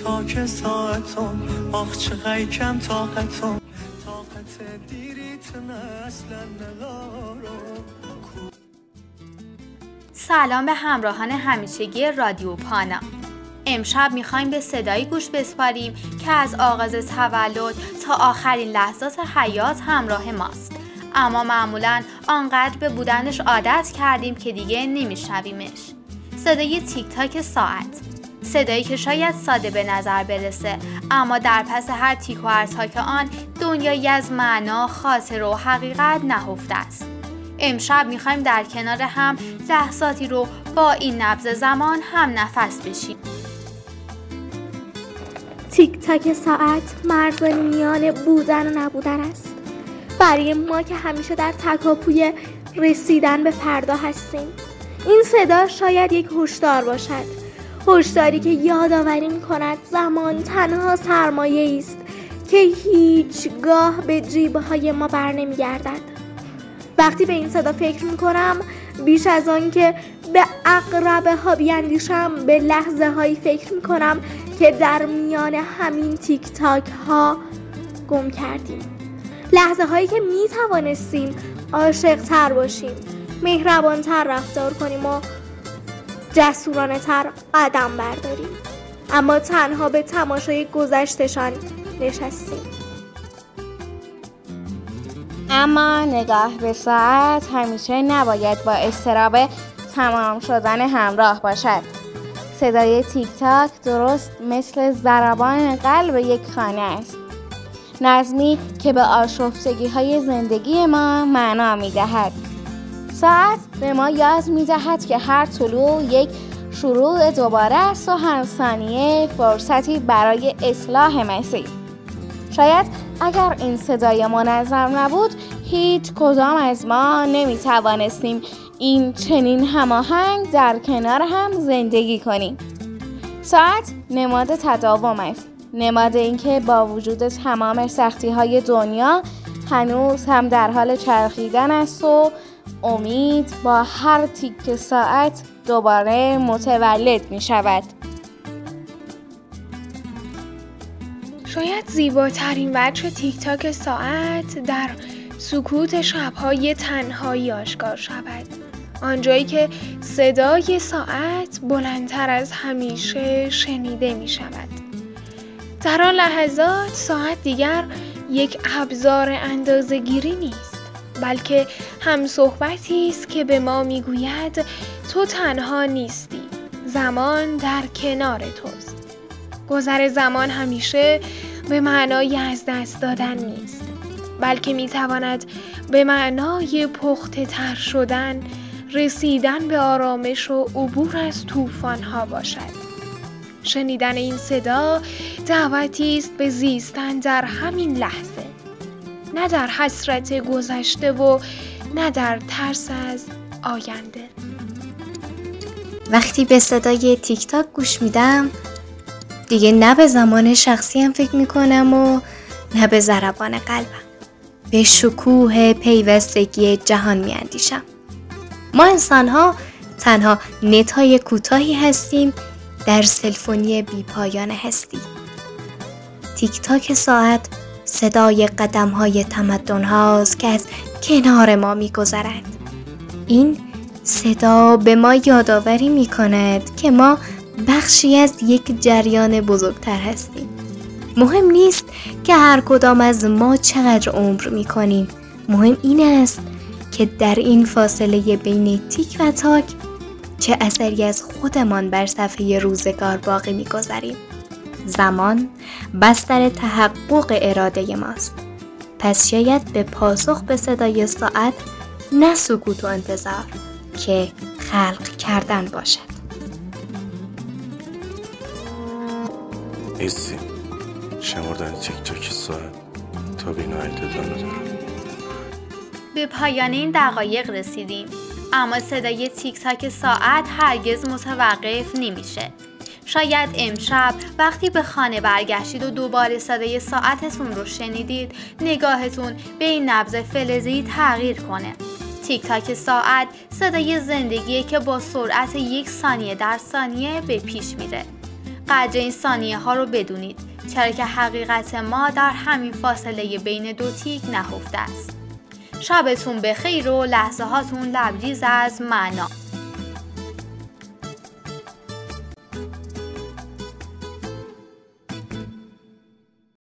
تاک ساعتم آخ چقدر کم طاقتم طاقت دیریت اصلا ندارم. سلام به همراهان همیشگی رادیو پانا. امشب میخوایم به صدایی گوش بسپاریم که از آغاز تولد تا آخرین لحظات حیات همراه ماست، اما معمولاً آنقدر به بودنش عادت کردیم که دیگه نمیشنویمش. صدای تیک تاک ساعت، صدایی که شاید ساده به نظر برسه، اما در پس هر تیک و هر تاک آن دنیایی از معنا، خاطره و حقیقت نهفته است. امشب میخوایم در کنار هم لحظاتی رو با این نبض زمان هم نفس بشیم. تیک تاک ساعت مرز میان بودن و نبودن است. برای ما که همیشه در تکاپوی رسیدن به فردا هستیم. این صدا شاید یک هشدار باشد، هشداری که یادآوری می‌کند زمان تنها سرمایه‌ای است که هیچگاه به جیب‌های ما برنمیگردد. وقتی به این صدا فکر می‌کنم، بیش از آن که به عقربه‌ها بیاندیشم، به لحظه‌هایی فکر می‌کنم که در میان همین تیک تاک ها گم کردیم. لحظه هایی که می توانستیم عاشق تر باشیم، مهربان تر رفتار کنیم و جسورانه تر قدم برداریم، اما تنها به تماشای گذشتشان نشستیم. اما نگاه به ساعت همیشه نباید با اضطراب تمام شدن همراه باشد. صدای تیک تاک درست مثل ضربان قلب یک خانه است، نظمی که به آشفتگی‌های زندگی ما معنا می‌دهد. ساعت به ما یاد می‌دهد که هر طلوع یک شروع دوباره است و هر ثانیه فرصتی برای اصلاح مسیر. شاید اگر این صدای منظم نبود، هیچ کدام از ما نمی‌توانستیم این چنین هماهنگ در کنار هم زندگی کنیم. ساعت نماد تداوم است، نماد اینکه با وجود تمام سختی‌های دنیا هنوز هم در حال چرخیدن است و امید با هر تیک ساعت دوباره متولد می شود. شاید زیباترین وجه تیک تاک ساعت در سکوت شب‌های تنهایی آشکار شود، آنجایی که صدای ساعت بلندتر از همیشه شنیده می شود. در آن لحظات ساعت دیگر یک ابزار اندازه‌گیری نیست، بلکه هم صحبتی است که به ما می گوید تو تنها نیستی، زمان در کنار توست. گذر زمان همیشه به معنای از دست دادن نیست، بلکه می تواند به معنای پخته تر شدن، رسیدن به آرامش و عبور از طوفان‌ها باشد. شنیدن این صدا دعوتی است به زیستن در همین لحظه، نه در حسرت گذشته و نه در ترس از آینده. وقتی به صدای تیک تاک گوش میدم، دیگه نه به زمان شخصیم فکر میکنم و نه به ضربان قلبم، به شکوه پیوستگی جهان میاندیشم. ما انسان‌ها تنها نت‌های کوتاهی هستیم در سلفونی بی پایان هستی. تیک تاک ساعت صدای قدم‌های تمدن هاست که از کنار ما می‌گذرد. این صدا به ما یادآوری می‌کند که ما بخشی از یک جریان بزرگتر هستیم. مهم نیست که هر کدام از ما چقدر عمر می‌کنیم، مهم این است که در این فاصله بین تیک و تاک چه اثری از خودمان بر صفحه روزگار باقی می‌گذاریم. زمان بستر تحقق اراده ماست. پس شاید به پاسخ به صدای ساعت نه سکوت و انتظار که خلق کردن باشد. ایستی شمردن تیک تاک ساعت تا بینایت ادامه دارم. به پایان این دقایق رسیدیم، اما صدای تیک تاک ساعت هرگز متوقف نمیشه. شاید امشب وقتی به خانه برگشتید و دوباره صدای ساعتتون رو شنیدید، نگاهتون به این نبض فلزی تغییر کنه. تیک تاک ساعت صدای زندگیه که با سرعت 1 ثانیه در ثانیه به پیش میره. قدر این ثانیه ها رو بدونید، چرا که حقیقت ما در همین فاصله بین دو تیک نهفته است. شبتون بخیر و لحظه هاتون لبریز از معنا.